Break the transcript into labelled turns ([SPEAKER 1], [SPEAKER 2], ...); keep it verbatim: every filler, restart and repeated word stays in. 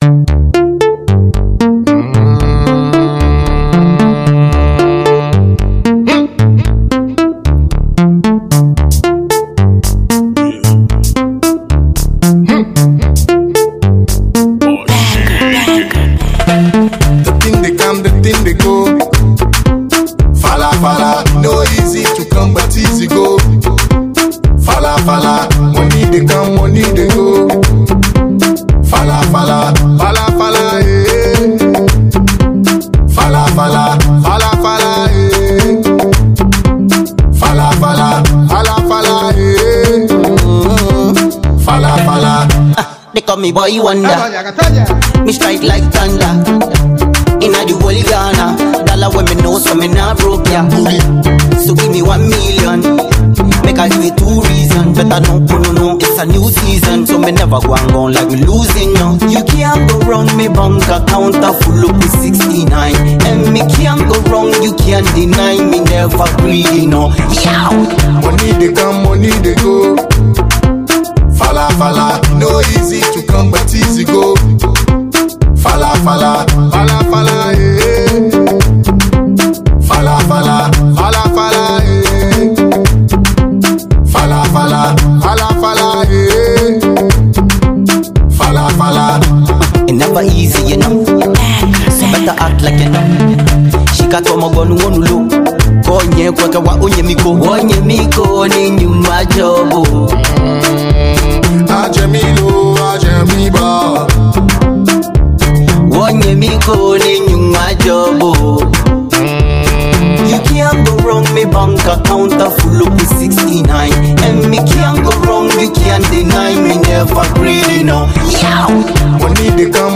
[SPEAKER 1] Me boy wonder, me strike like thunder. Inna the whole Ghana, dollar when me know so me not broke ya. So give me one million, make I give you two reasons. Better no, no, no, it's a new season, so me never go and go like me losing no. You can't go wrong, me bank account a full up with sixty-nine, and me can't go wrong. You can't deny me never greedy no. Yeah,
[SPEAKER 2] money they come, money they go. Fala fala, no easy to come but easy go. Fala fala, fala fala, eh. Fala fala, fala fala, eh. Fala fala, fala fala, eh. Fala fala.
[SPEAKER 1] It never easy, you know. So better act like you know. She got to my gun one look. Konye kwa kwa onye miko, onye miko ni nyuma jobo.
[SPEAKER 2] Ajemilo, ajemiba.
[SPEAKER 1] Onye miko ni nyuma jobo. You can't go wrong, me bank account a full up with sixty-nine, and me can't go wrong, you can't deny me never greedy no. Yeah,
[SPEAKER 2] money they come,